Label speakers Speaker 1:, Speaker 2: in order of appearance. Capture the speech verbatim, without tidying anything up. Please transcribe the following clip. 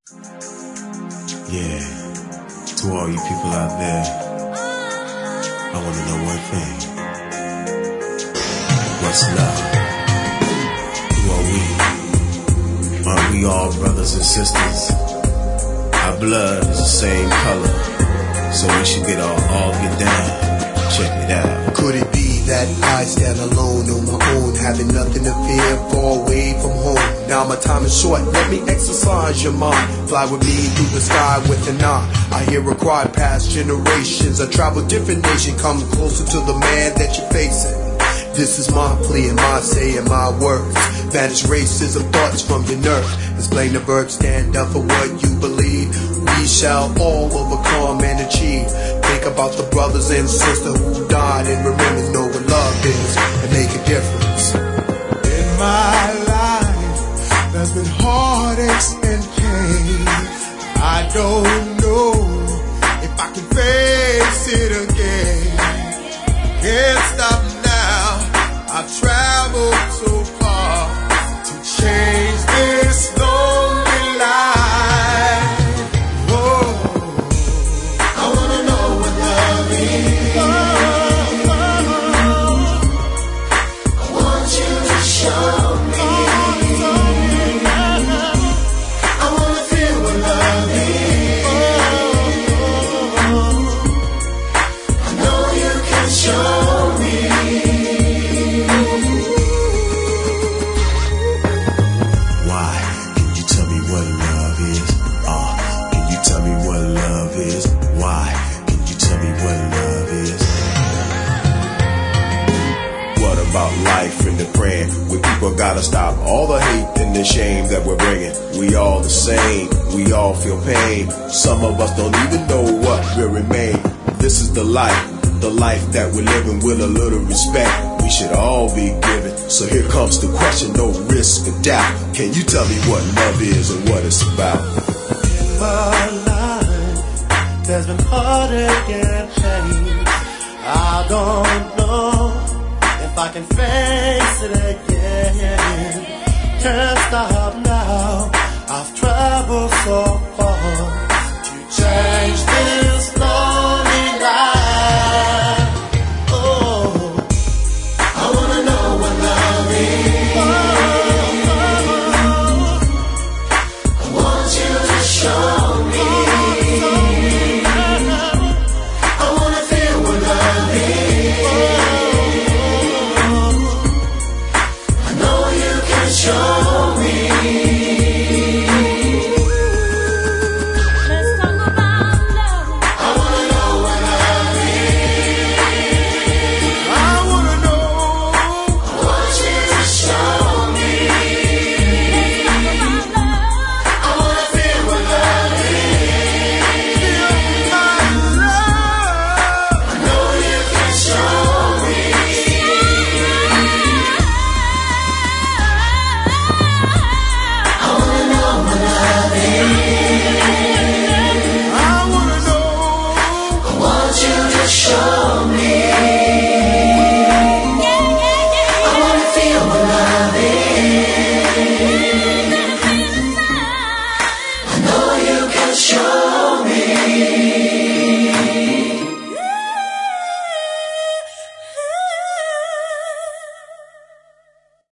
Speaker 1: Yeah, to all you people out there, I wanna know one thing. What's love? Who are we? Aren't we all brothers and sisters? Our blood is the same color, so we should get all, all get down. Check it out.
Speaker 2: Could it be that I stand alone on my own, having nothing to fear, far away from home? Now my time is short, let me exercise your mind. Fly with me through the sky with an eye. I hear a cry past generations. I travel different nations, come closer to the man that you're facing. This is my plea and my say and my words. Banish racism thoughts from your nerve. Explain the verb, stand up for what you believe. We shall all overcome and achieve. Think about the brothers and sisters who died, and remember, know what love is and make a difference.
Speaker 3: In my life, there's been heartaches and pain. I don't know if I can face it again. Can't stop now. I've traveled so far to change this lonely life. Whoa. I wanna know what love is. I want you to show me. I wanna feel what love is. I know you can show me.
Speaker 1: Life in the praying, where people gotta stop all the hate and the shame that we're bringing. We all the same, we all feel pain. Some of us don't even know what will remain. This is the life, the life that we're living with a little respect. We should all be given. So here comes the question, no risk or doubt. Can you tell me what love is and what it's about?
Speaker 3: In my life, there's been heartache and pain. I don't know if I can face it again. Can't stop now. I've traveled so far to change this lonely life. Oh, I wanna know what love is. I want you to show